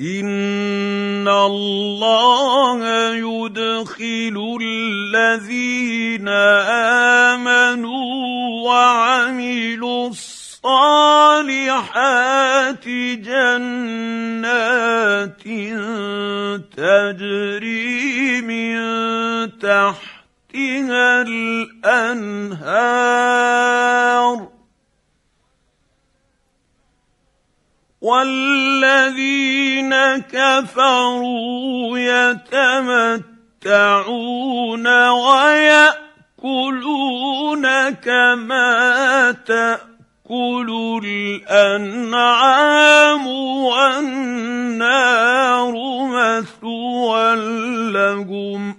إِنَّ اللَّهَ يُدْخِلُ الَّذِينَ آمَنُوا وَعَمِلُوا الصَّالِحَاتِ جَنَّاتٍ تَجْرِي مِن تَحْتِهَا الْأَنْهَارُ وَالَّذِينَ كَفَرُوا يَتَمَتَّعُونَ وَيَأْكُلُونَ كَمَا تَأْكُلُ الْأَنْعَامُ وَالنَّارُ مَثْوًى لَّهُمْ